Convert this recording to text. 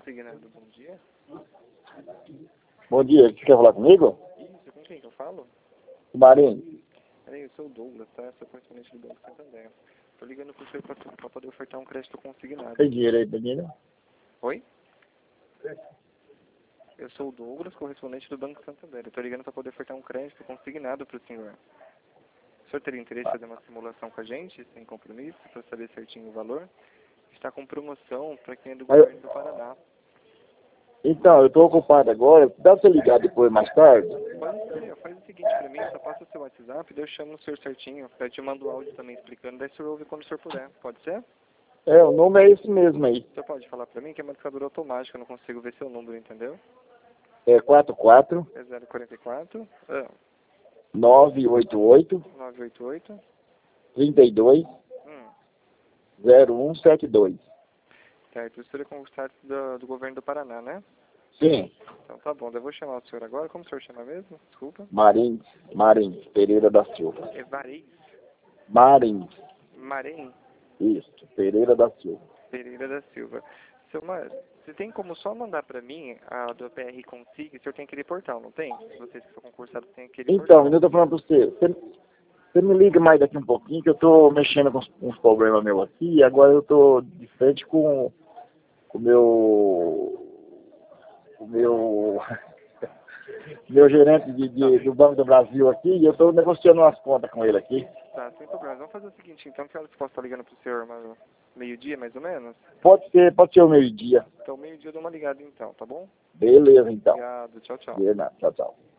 Consignado, bom dia. Bom dia, você quer falar comigo? Isso, com quem que eu falo? Marinho. Peraí, eu sou o Douglas, tá? Sou correspondente do Banco Santander. Tô ligando pro senhor pra poder ofertar um crédito consignado. Tem dinheiro aí, menino? Oi? Eu sou o Douglas, correspondente do Banco Santander. Eu tô ligando pra poder ofertar um crédito consignado pro senhor. O senhor teria interesse em fazer uma simulação com a gente, sem compromisso, pra saber certinho o valor? Está com promoção pra quem é do governo do Paraná. Então, eu tô ocupado agora. Dá pra você ligar depois, mais tarde? Pode ser, faz o seguinte pra mim, só passa o seu WhatsApp, daí eu chamo o senhor certinho, daí eu te mando o áudio também explicando, daí o senhor ouve quando o senhor puder, pode ser? É, o nome é esse mesmo aí. O senhor pode falar pra mim que é marcador automático, eu não consigo ver seu número, entendeu? É 44 É 044 988 988 32 0172. Certo, o senhor é contato do governo do Paraná, né? Sim, Então tá bom, daí eu vou chamar o senhor agora, como o senhor chama mesmo? Desculpa. Marins Pereira da Silva. É Varez Marins, Marém isso, Pereira da Silva. Pereira da Silva. Seu Mar, você tem como só mandar pra mim a do PR Consig? O senhor tem aquele portal, não tem? Vocês que são concursados têm aquele Então, portal. eu tô falando pra você me liga mais daqui um pouquinho, que eu tô mexendo com uns problemas meus aqui, e agora eu tô de frente com o meu meu gerente do Banco do Brasil aqui, e eu estou negociando umas contas com ele aqui. Tá, sem problema. Vamos fazer o seguinte, então, que horas que posso estar ligando pro senhor? Meio-dia, mais ou menos? Pode ser o meio-dia. Então, meio-dia eu dou uma ligada então, tá bom? Beleza, então. Obrigado, tchau, tchau. De nada. Tchau, tchau.